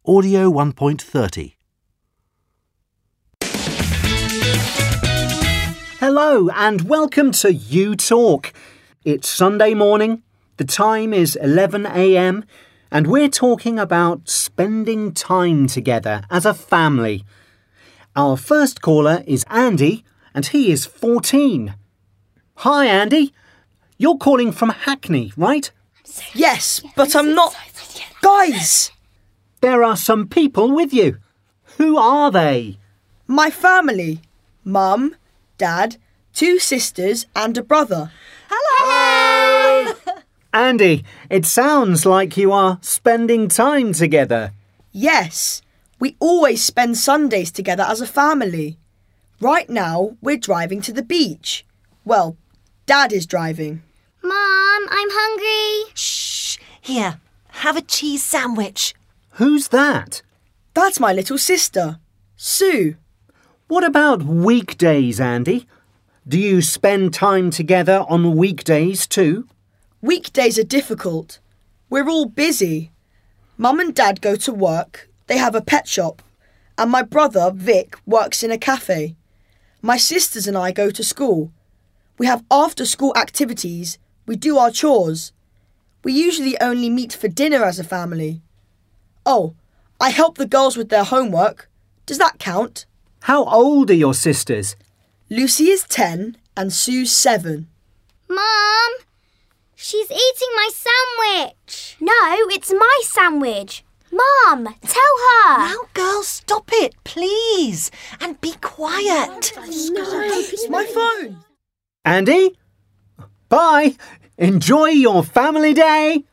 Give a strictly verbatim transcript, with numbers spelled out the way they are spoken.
Audio one point thirty. Hello and welcome to You Talk. It's Sunday morning, the time is eleven a m and we're talking about spending time together as a family. Our first caller is Andy and he is fourteen. Hi Andy, you're calling from Hackney, right? Yes, but I'm not... Guys! There are some people with you. Who are they? My family. Mum, Dad, two sisters and a brother. Hello! Andy, it sounds like you are spending time together. Yes, we always spend Sundays together as a family. Right now, we're driving to the beach. Well, Dad is driving. Mum, I'm hungry. Shh! Here, have a cheese sandwich. Who's that? That's my little sister, Sue. What about weekdays, Andy? Do you spend time together on weekdays too? Weekdays are difficult. We're all busy. Mum and Dad go to work, they have a pet shop, and my brother, Vic, works in a cafe. My sisters and I go to school. We have after-school activities, we do our chores. We usually only meet for dinner as a family. Oh, I help the girls with their homework. Does that count? How old are your sisters? Lucy is ten and Sue's seven. Mum, she's eating my sandwich. No, it's my sandwich. Mum, tell her. Now, girls, stop it, please. And be quiet. It's my phone. Andy? Bye. Enjoy your family day.